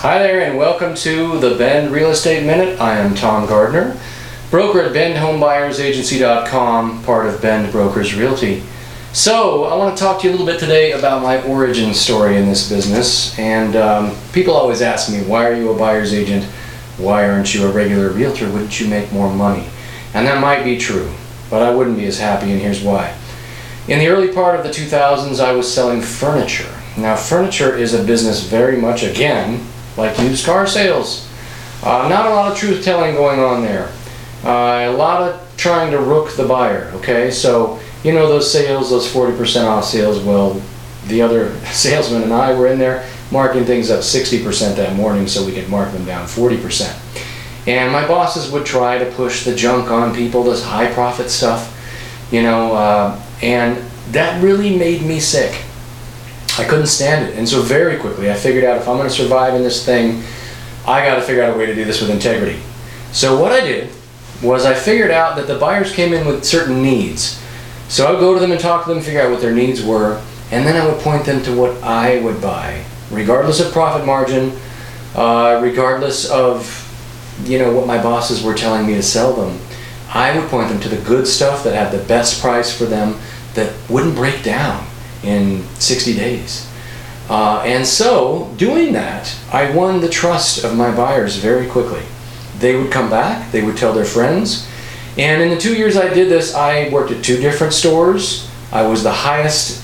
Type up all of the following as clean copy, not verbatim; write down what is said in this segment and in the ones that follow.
Hi there and welcome to the Bend Real Estate Minute. I am Tom Gardner, broker at BendHomeBuyersAgency.com, part of Bend Brokers Realty. So I want to talk to you a little bit today about my origin story in this business. And people always ask me, why are you a buyer's agent? Why aren't you a regular realtor? Wouldn't you make more money? And that might be true, but I wouldn't be as happy, and here's why. In the early part of the 2000s, I was selling furniture. Now, furniture is a business very much, again, like used car sales. Not a lot of truth telling going on there. A lot of trying to rook the buyer, okay? So, you know those sales, those 40% off sales, well, the other salesman and I were in there marking things up 60% that morning so we could mark them down 40%. And my bosses would try to push the junk on people, this high profit stuff, and that really made me sick. I couldn't stand it, and so very quickly I figured out if I'm going to survive in this thing, I got to figure out a way to do this with integrity. So what I did was I figured out that the buyers came in with certain needs. So I would go to them and talk to them, figure out what their needs were, and then I would point them to what I would buy, regardless of profit margin, regardless of what my bosses were telling me to sell them. I would point them to the good stuff that had the best price for them that wouldn't break down in 60 days. And so, doing that, I won the trust of my buyers very quickly. They would come back, they would tell their friends, and in the 2 years I did this, I worked at 2 different stores. I was the highest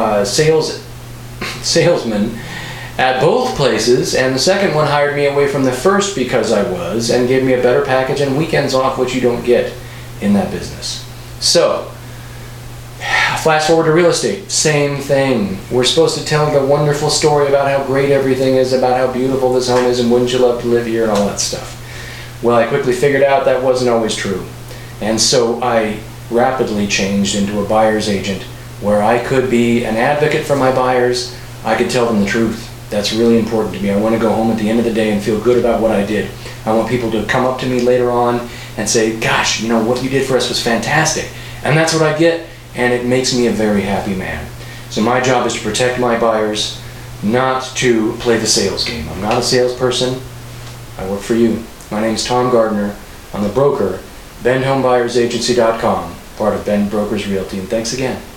salesman at both places, and the second one hired me away from the first because I was, and gave me a better package and weekends off, which you don't get in that business. So, flash forward to real estate, same thing. We're supposed to tell the wonderful story about how great everything is, about how beautiful this home is, and wouldn't you love to live here, and all that stuff. Well, I quickly figured out that wasn't always true. And so I rapidly changed into a buyer's agent where I could be an advocate for my buyers. I could tell them the truth. That's really important to me. I want to go home at the end of the day and feel good about what I did. I want people to come up to me later on and say, gosh, what you did for us was fantastic. And that's what I get. And it makes me a very happy man. So my job is to protect my buyers, not to play the sales game. I'm not a salesperson. I work for you. My name is Tom Gardner. I'm the broker, BendHomeBuyersAgency.com, part of Bend Brokers Realty. And thanks again.